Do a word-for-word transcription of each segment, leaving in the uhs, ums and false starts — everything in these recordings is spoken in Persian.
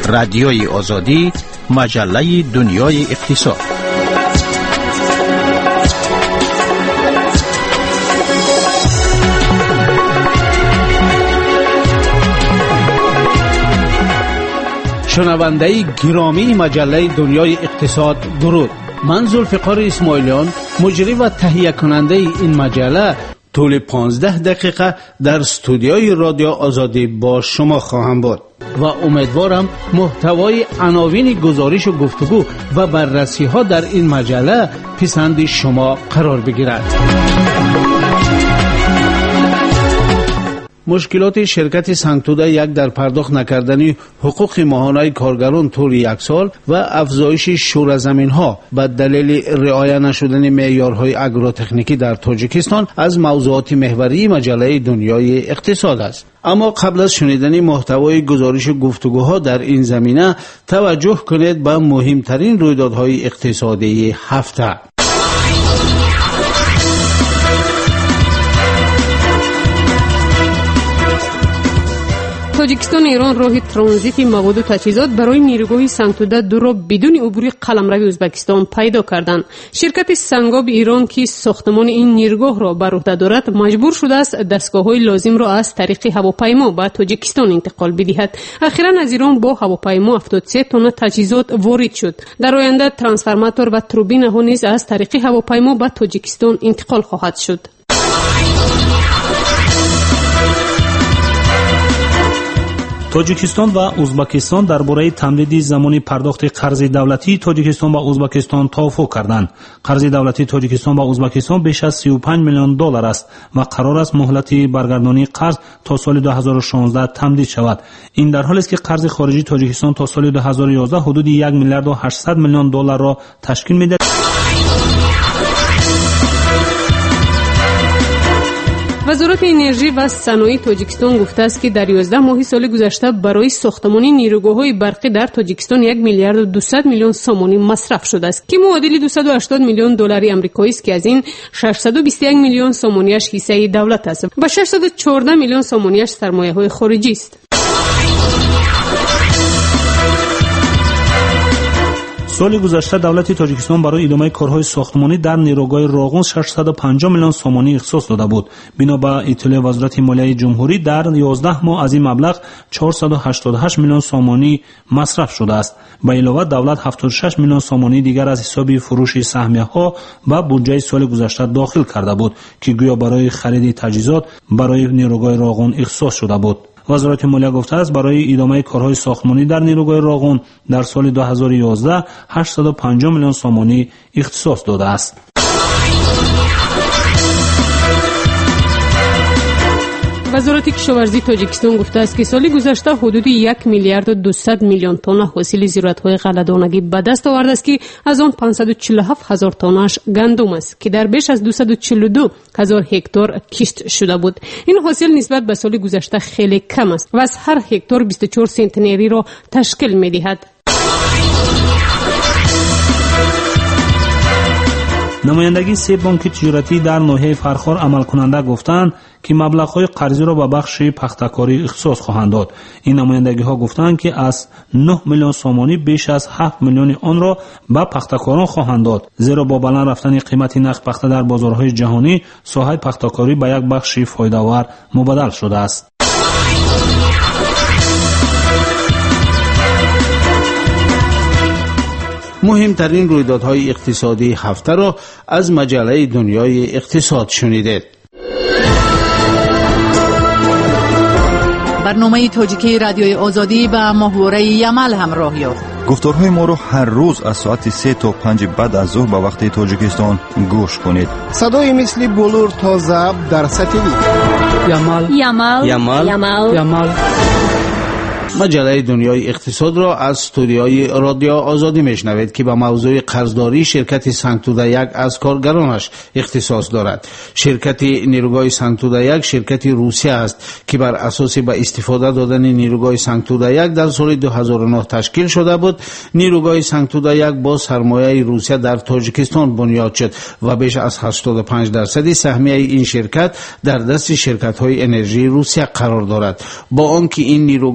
رادیوی آزادی، مجله دنیای اقتصاد. شنونده گرامی مجله دنیای اقتصاد، درود. من ذوالفقار اسماعیلیان، مجری و تهیه کننده این مجله، طول پانزده دقیقه در استودیوی رادیو آزادی با شما خواهم بود و امیدوارم محتوای عناوین گزارش و گفتگو و بررسی ها در این مجله پسند شما قرار بگیرد. مشکلات شرکت سنگتوده یک در پرداخت نکردن حقوق ماهانه کارگران طول یک سال و افزایش شور زمین‌ها به دلیل رعایت نشدن معیارهای اگروتکنیکی در تاجیکستان از موضوعات محوری مجله دنیای اقتصاد است. اما قبل از شنیدن محتوای گزارش گفتگوها در این زمینه توجه کنید به مهمترین رویدادهای اقتصادی هفته. تاجیکستان ایران راه ترانزیت مواد و تجهیزات برای نیروگاه سنگتوده دو را بدون عبور قلمرو ازبکستان پیدا کردند. شرکت سنگاب ایران که ساختمان این نیروگاه را بر عهده دارد مجبور شده است دستگاه‌های لازم را از طریق هواپیما به تاجیکستان انتقال بدهد. اخیراً از ایران با هواپیما هفتاد و سه تن تجهیزات وارد شد. در آینده ترانسفورماتور و توربین ها نیز از طریق هواپیما به تاجیکستان انتقال خواهد شد. تاجیکستان و ازبکستان درباره تمدید زمانی پرداخت قرض دولتی تاجیکستان و ازبکستان توافق کردند. قرض دولتی تاجیکستان و ازبکستان بیش از سی و پنج میلیون دلار است و قرار است مهلت برگردانی قرض تا سال دو هزار و شانزده تمدید شود. این در حالی است که قرض خارجی تاجیکستان تا سال دو هزار و یازده حدود یک میلیارد و هشتصد میلیون دلار را تشکیل می‌دهد. وزارت انرژی و صنایع تاجیکستان گفته است که در یازده ماه سال گذشته برای ساختمانی نیروگاه‌های برقی در تاجیکستان یک میلیارد و دویست میلیون سومانی مصرف شده است که معادل دویست و هشتاد میلیون دلار آمریکایی است که از این ششصد و بیست و یک میلیون سومانیش حصه دولت است و ششصد و چهارده میلیون سومانیش سرمایه‌های خارجی است. سال گذشته دولت تاجیکستان برای ادامه کارهای ساختمانی در نیروگاه راغون ششصد و پنجاه میلیون سومانی اختصاص داده بود. بنا به اطلاع وزارت مالیه جمهوری در یازده ماه از این مبلغ چهارصد و هشتاد و هشت میلیون سومانی مصرف شده است. به علاوه دولت هفتاد و شش میلیون سومانی دیگر از حساب فروش سهمیه‌ها و بودجه سال گذشته داخل کرده بود که گویا برای خرید تجهیزات برای نیروگاه راغون اختصاص شده بود. وزارت مالیه گفته است برای ادامه کارهای ساختمانی در نیروگاه راغون در سال دو هزار و یازده هشتصد و پنجاه میلیون سومانی اختصاص داده است. وزارت کشاورزی تاجیکستان گفته است که سال گذشته حدود یک میلیارد و دویست میلیون تن حاصل زراعت‌های غله‌دانگی به دست آورده است که از آن پانصد و چهل و هفت هزار تنش گندم است که در بیش از دویست و چهل و دو هزار هکتار کشت شده بود. این حاصل نسبت به سال گذشته خیلی کم است و از هر هکتار بیست و چهار سنتنری را تشکیل می‌دهد. نمایندگی سه بانک تجارتی در ناحیه فرخار عمل کننده گفتند که مبلغ‌های قرضی را به بخش پخته‌کاری اختصاص خواهند داد. این نمایندگی‌ها گفتند که از نه میلیون سومانی بیش از هفت میلیون آن را به پخته‌کاران خواهند داد، زیرا با بلند رفتن قیمت نرخ پخته در بازارهای جهانی ساحه پخته‌کاری به یک بخش فایده‌آور مبادل شده است. مهمترین رویدادهای اقتصادی هفته را از مجله دنیای اقتصاد شنیدید. برنامه تاجیکی رادیوی آزادی با محوره یمل همراه یافت. گفتارهای ما را هر روز از ساعت سه تا پنج بعد از ظهر به وقت تاجیکستان گوش کنید. صدای مثل بلور تا ضبط در سطحی یمل یمل یمل یمل یمل. مجله دنیای اقتصاد را از استودیوی رادیو آزادی میشنوید که به موضوع قرضداری شرکت سنگتوده یک از کارگرانش اختصاص دارد. شرکت نیروگاه سنگتوده یک شرکت روسیه است که بر اساس به استفاده دادن نیروگاه سنگتوده یک در سال دو هزار و نه تشکیل شده بود. نیروگاه سنگتوده یک با سرمایه روسیه در تاجیکستان بنیاد شد و بیش از هشتاد و پنج درصد سهمیه این شرکت در دست شرکت‌های انرژی روسیه قرار دارد. با آنکه این نیروگاه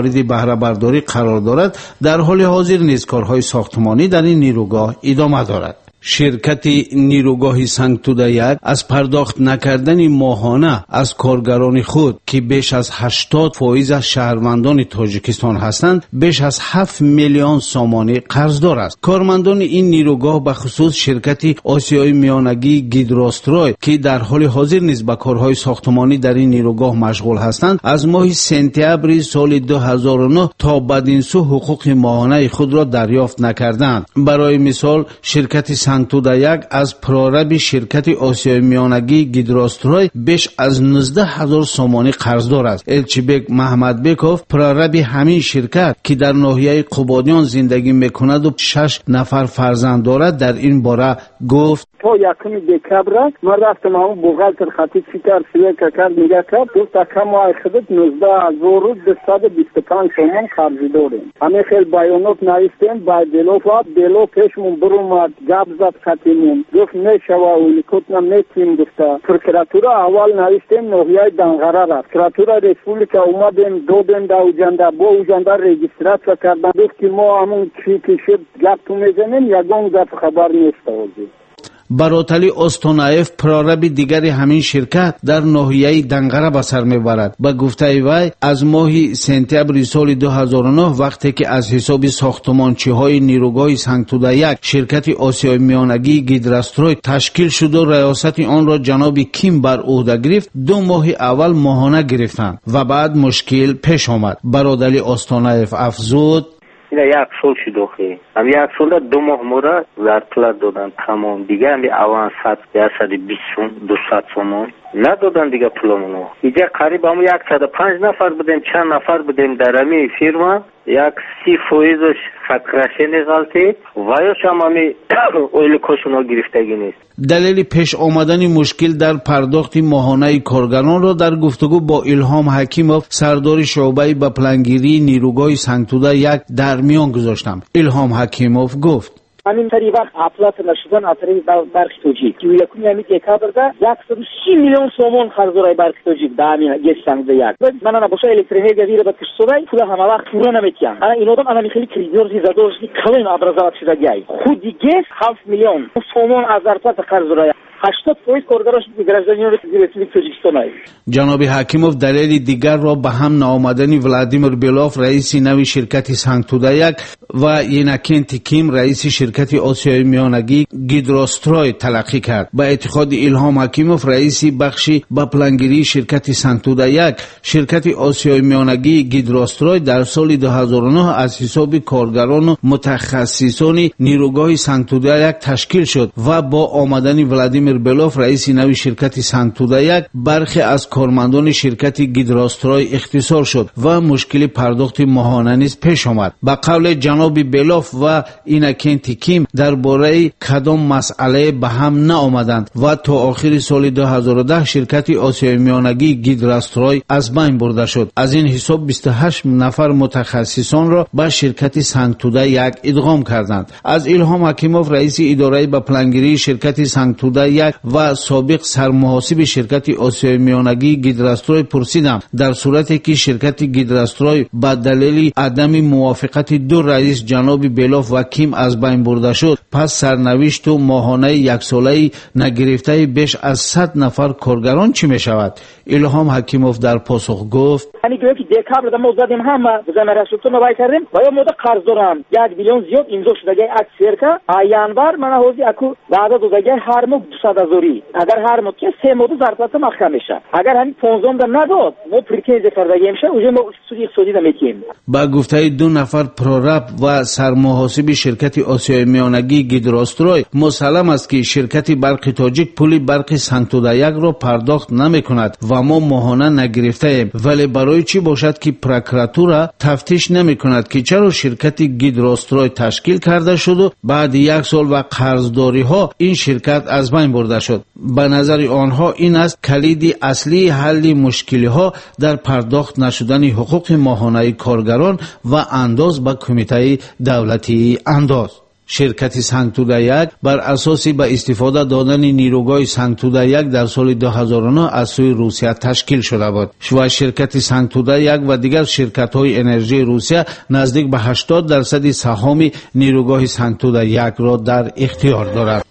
مورد بهره برداری قرار دارد، در حال حاضر نیز کارهای ساختمانی در این نیروگاه ادامه دارد. شرکت نیروگاه سنگتوده یک از پرداخت نکردن ماهانه از کارگران خود که بیش از هشتاد فایز از شهروندان تاجیکستان هستند بیش از هفت میلیون سامانی قرضدار است. کارمندان این نیروگاه به خصوص شرکت آسیای میانگی گیدراستروی که در حال حاضر نیز به کارهای ساختمانی در این نیروگاه مشغول هستند از ماه سپتامبر سال دو هزار و نه تا بدین سو حقوق ماهانه خود را دریافت نکردند. برای مثال شرکت سنگتوده یک از پرارب شرکت آسیای میانگی گیدراستروی بیش از نوزده هزار سامانی قرضدار است. الچیبک محمد بیکوف پرارب همین شرکت که در ناحیه قبادیان زندگی میکند و شش نفر فرزند دارد در این باره گفت: تا یکم دکبر من رفتم همون بوغالتر خطی چیکار سوی که کرد میگه کرد گفت اکم ماه خودت نوزده هزار و دویست و بیست و پنج سامان قرضی داریم. همه خیلی بیانات نوشتیم با دلوف دلو پیشمون برومد گب زد خطیمون گفت نشوه اولیکوت نمیتیم گفته. پرکراتورا اول نوشتیم ناحیه دنغره رفت. پرکراتورا ریسپولیکا اومدیم دودیم دا اوجنده با اوجنده رجیسترات کردن گفت که ما همون چی کشید گب تو میزنیم یکون گب خبر نیست آوزید. براتلی استونایف پرارب دیگر همین شرکت در ناحیه دنغره به سر میبرد. به گفته وی از ماه سپتامبر سال دو هزار و نه وقتی که از حساب ساختمانچی های نیروگاه سنگتوده یک شرکت آسیای میانگی گیدراستروی تشکیل شد و ریاست آن را جناب کیم بر عهده گرفت، دو ماه اول ماهانه گرفتند و بعد مشکل پیش آمد. برادلی استونایف افزود: اینا یک سال شده خیلی هم یک سال دو ماه مورد زرطلت دادن تمام دیگه همی اوان صد درصد بیست دوست سامان ندادن دیگه پولمونو. اینجا قریب هم یک صد پنج نفر بودیم چند نفر بودیم در همی فیرما یک سی فویزش خطرشه نغالتی ویاش هم همی اویل کشونا گرفتگی نیست. دلیل پیش آمدن مشکل در پرداخت ماهانه کارگران را در گفتگو با الهام حکیموف سردار شعبه به پلنگیری نیروگاه سنگتوده یک در میان گذاشتم. الهام حکیموف گفت: همین طری وقت اپلات نشدن اثری برخی توجیه که یکمی همی دکبر ده یک سی میلیون سومون خرزورای برخی توجیه ده همی گشتن ده یک من انا باشه الکتریکی گویره با کشتوبای پول همه وقت پورا نمیتیم انا این آدم انا میخیلی کریدیورزی زدوشی کلیم ابرزوات شده گیای خودی گشت هفت میلیون سومون از ارتباط خرزورای هشتاد فایز کارگراش گرزدنیون رسیدی توجیکستان هایی. جناب حکیموف دلیل دیگر را به هم نآمدن ولادیمیر بیلوف رئیس نوی شرکت سنگتوده یک و یناکینت کیم رئیس شرکت آسیای میانگی گیدراستروی تلقی کرد. به اعتقاد الهام حکیموف رئیس بخشی به پلنگیری شرکت سنگتوده یک شرکت آسیای میانگی گیدراستروی در سال دو هزار و نه از حساب کارگران و متخصصان نیروگاه سنگتوده یک تشکیل شد و با آمدن ولادیمیر بیلوف رئیس نوی شرکت سنگتوده یک برخی از کارمندان شرکت گیدراستروی اختصار شد و مشکل پرداخت ماهانه نیز پیش آمد. به قول جناب بیلوف و یناکینت کیم درباره کدام مسئله به هم نآمدند و تا آخر سال دو هزار و ده شرکت آسیای میانگی گیدراستروی از بین برده شد. از این حساب بیست و هشت نفر متخصصان را به شرکت سنگتوده یک ادغام کردند. از الهام حکیموف رئیس اداره به پلنگیری شرکت سنگتوده یک و سابق سرمحاسب شرکت آسیای میانگی گیدراستروی پرسیدم در صورتی که شرکت گیدراستروی به دلیل عدم موافقت دو رئیس جناب بیلوف و کیم از بین برده شد پس سرنوشت و ماهانه یک ساله نگرفته بیش از صد نفر کارگران چی می شود؟ الهام حکیموف در پاسخ گفت: یعنی که دکبر دادم زدیم همه بزنه رسولتون رو باید کردیم و یا موده قرض دارم یک میلیون زیاد اینجا شدگه اکسیر که آیانبر من حوزی اکو بعد دوزگه هر مو دوصد هزاری اگر هر مو که سه موده زرطلت مخکم میشه اگر همین پونزده در نداد ما پریکیز کردگه میشه اوجه ما سودی اقتصادی نمیتیم. با گفته دو نفر پرورب و سرمحاسب شرکت آسیای میانگی گیدراستروی مسلم است که شرکت برق تاجیک پول برق سنگتوده یک را پرداخت نمی کند و ما ماهانه نگرفته ایم. ولی برای چی باشد که پروکراتور تفتیش نمی کند که چرا شرکت گیدراستروی تشکیل کرده شد و بعد یک سال و قرضداری ها این شرکت از بین برده شد؟ به نظر آنها این است کلید اصلی حل مشکلی ها در پرداخت نشدن حقوق ماهانه کارگران و انداز به کمیته دولتی انداز. شرکت سنگتوده یک بر اساسی به استفاده دادن نیروگاه سنگتوده یک در سال دو هزار و نه از سوی روسیه تشکیل شده بود و شرکت سنگتوده یک و دیگر شرکت های انرژی روسیه نزدیک به هشتاد درصد سهام نیروگاه سنگتوده یک را در اختیار دارد.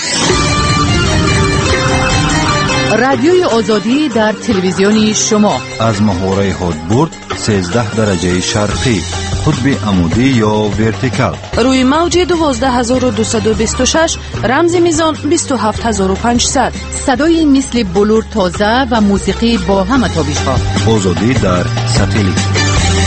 رادیوی آزادی در تلویزیون شما از محوره هادبورد سیزده درجه شرقی، قطب عمودی یا ورتیکال، روی موج دوازده هزار و دویست و بیست و شش، رمز میزان بیست و هفت هزار و پانصد. صدای مثل بلور تازه و موسیقی با همه تابش ها. آزادی در ساتلیت.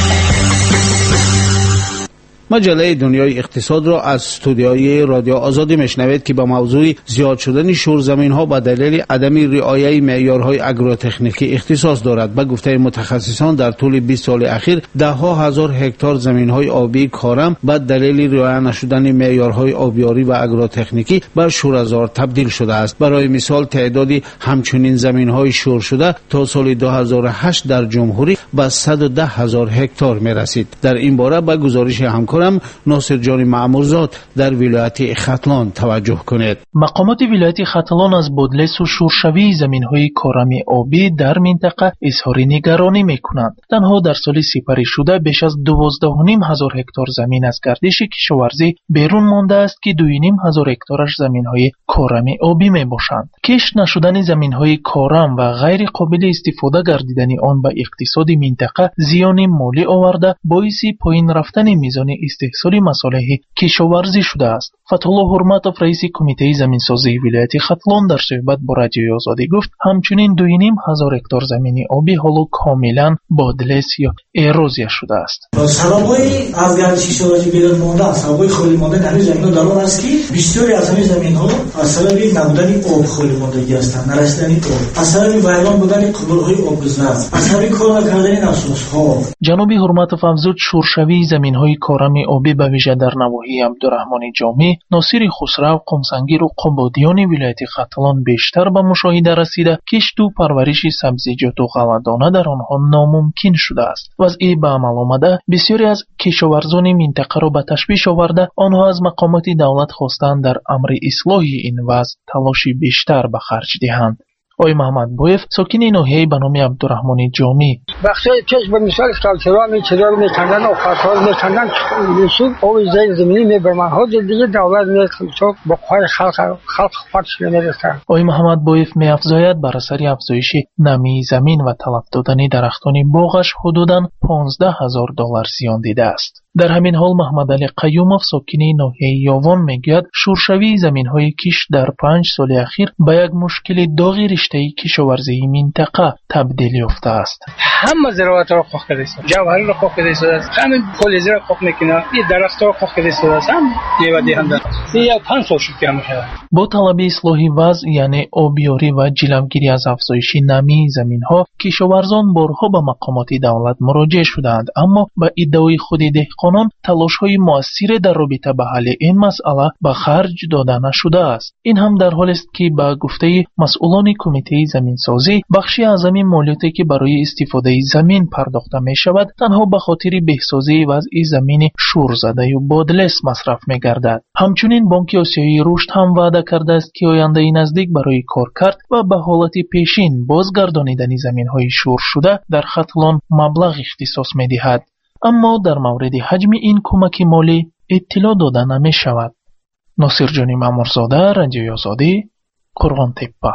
مجله دنیای اقتصاد را از استودیوی رادیو آزادی میشنوید که با موضوع زیاد شدن شورزمین ها به دلیل عدم رعایت معیارهای آگروتکنیکی اختصاص دارد. به گفته متخصصان در طول بیست سال اخیر ده ها هزار هکتار زمین های آبی کارم به دلیل رعایت نشدن معیارهای آبیاری و آگروتکنیکی به شورزار تبدیل شده است. برای مثال تعدادی همچنین زمین های شور شده تا سال دو هزار و هشت در جمهوری به صد و ده هزار هکتار می رسید. در این باره به گزارش همکار ناصر جان معمورزاد در ولایت ختلان توجه کنید. مقامات ولایت ختلان از بودلس و شورشوی زمین‌های کارمی آبی در منطقه اظهار نگرانی می‌کنند. تنها در سال سپری شده بیش از دوازده و نیم هزار هکتار زمین از گردش کشاورزی بیرون مانده است که دو و نیم هزار هکتارش زمین‌های کارمی آبی میباشند. کشت نشدن زمین‌های کارم و غیر قابل استفاده گردیدن آن به اقتصاد منطقه زیان مالی آورده باعث پایین رفتن میزان استحصال مصالح کشاورزی شده است. فتح‌الله حرمتوف رئیس کمیته زمینسازی ولایت ختلان در صحبت با رادیوی آزادی گفت همچنین دو و نیم هزار هکتار زمین آبی حالا کاملا بادلس یا ایروزیا شده است. سبب‌های از گردش کشاورزی بیرون مانده، سبب‌های خالی مانده در این زمین‌ها در آن است که بسیاری از همین زمین‌ها از سبب نبودن آب خالی ماندگی هستند، نرسیدن آب، از سبب ویران بودن قله‌های آبگذر، از سبب کار نکردن نفس‌ها. جناب حرمتوف افزود شورشوی زمین‌های کارمی آبی به ویژه در نواحی عبدالرحمن جامی، ناصر خسرو، قمسنگیر و قبادیان ولایت ختلان بیشتر به مشاهده رسیده کشت و پرورش سبزیجات و غله‌دانه در آنها ناممکن شده است. وضعی به عمل آمده بسیاری از کشاورزان منطقه را به تشویش آورده آنها از مقامات دولت خواستند در امر اصلاح این وضع تلاشی بیشتر به خرج دهند. آقای محمد بویف ساکن ناحیه به نام عبدالرحمن جامی بخشای پیش به مثال سالچرا میچرا میکندن و خاطر میکندن میشود او زیر زمینی میبرمن ها دیگه دولت میخواد با پای خلق خلق خودش نمیرسه. آقای محمد بویف میافزاید بر اثر افزایش نمی زمین و تلف دادن درختان باغش حدوداً پانزده هزار دلار زیان دیده است. در همین حال محمد علی قیوموف ساکن ناحیه یاوان میگوید شورشوی زمین‌های کشت در پنج سال اخیر به یک مشکل داغ رشته کشاورزی منطقه تبدیل یافته است. همه زراعت را خاک کرده است، جوهری را خاک کرده است، همین فلزی را خاک میکنه، این درخت را خاک کرده است، هم میوه دهنده. این یک پنج سال شد که میشه. با طلب اصلاح وضع یعنی آبیاری و جلوگیری از افزایش نمی زمین‌ها کشاورزان بارها به مقامات دولت مراجعه شدند، اما به ادعای خود قانون تلاش‌های مؤثر در رابطه به حل این مسئله به خرج داده نشده است. این هم در حالی است که به گفته مسئولان کمیته زمینسازی بخشی از زمین مالیاتی که برای استفاده زمین پرداخته می شود تنها به خاطر بهسازی وضع زمین شور زده و بادلس مصرف می گردد. همچنین بانک آسیایی رشد هم وعده کرده است که آینده نزدیک برای کار کرد و به حالت پیشین بازگردانیدن زمین‌های شور شده در ختلان مبلغ اختصاص می دهد. اما در مورد حجم این کمک مالی اطلاع داده نمی شود. ناصر جان معمورزاده، رادیوی آزادی، قرغان تپه.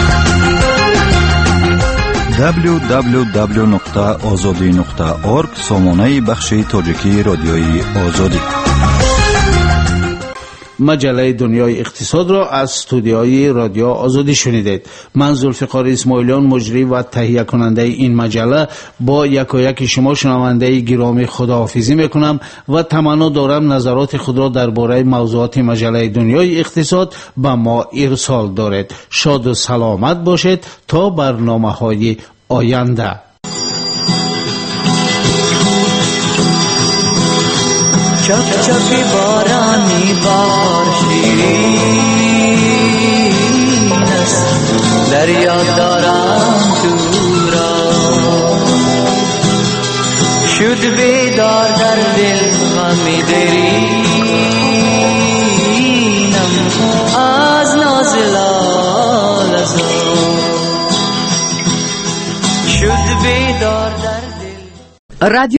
دبلیو دبلیو دبلیو نقطه آزادی نقطه اورگ سامانه بخش تاجیکی رادیوی آزادی. مجله دنیای اقتصاد را از استودیوی رادیو آزادی شنیدید. من ذوالفقار اسماعیلیان مجری و تهیه کننده این مجله با یکایک شما شنونده گرامی خداحافظی میکنم و تمنا دارم نظرات خود را درباره موضوعات مجله دنیای اقتصاد به ما ارسال دارید. شاد و سلامت باشید تا برنامه‌های آینده. چپ چپی بارانی بار شیرین است، دریا دارم تو را شد بیدار در دل غم دری بیدار در دل. رادیو